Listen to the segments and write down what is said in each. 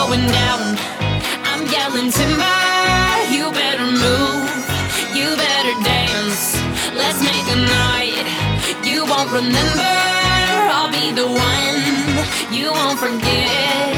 going down. I'm yelling timber, you better move, you better dance. Let's make a night you won't remember. I'll be the one you won't forget.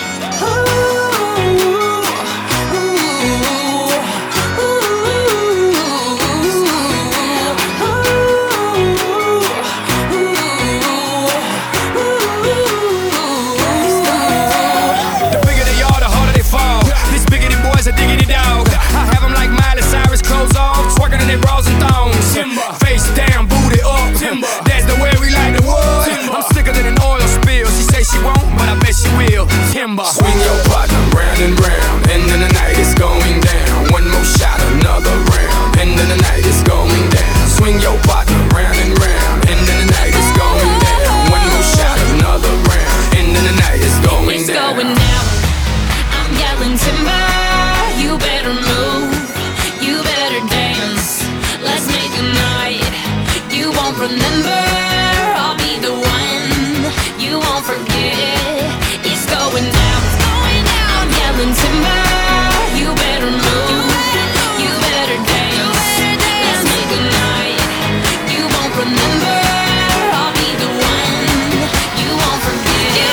A diggity dog. I have them like Miley Cyrus, clothes off, twerking in their bras and thongs. Timber. Face down, booty up. Timber. That's the way we like the wood. Timber. I'm sicker than an oil spill. She say she won't, but I bet she will. Timber. Swing your partner round and round, and then the night is going down. One more shot, another round, and then the night is going down. Swing your partner round and round, and then the night is going down. One more shot, another round, and then the night is going it's down. Going down. I'm yelling timber. You better move, you better dance. Let's make a night you won't remember. I'll be the one you won't forget. It's going down, it's going down. I'm yelling timber. You better move, you better dance. Let's make a night you won't remember. I'll be the one you won't forget.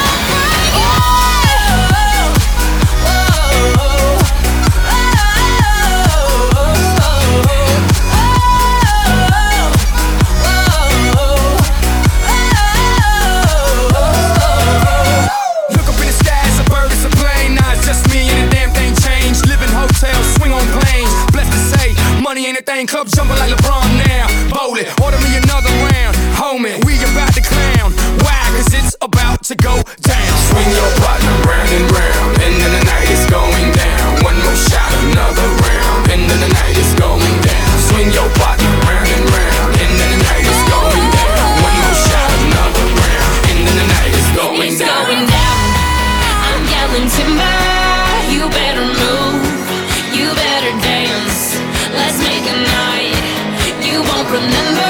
Money ain't a thing, club jumping like LeBron now. Bowl it, order me another round. Homie, we about to clown. Why? Cause it's about to go down. Swing your partner round and round, and then the night is going down. One more shot, another round, and then the night is going down. Swing your partner round and round, and then the night is going down. One more shot, another round, and then the night is going it's down. Going down. I'm yelling timber. You better move, you better dance. Let's make a night you won't remember.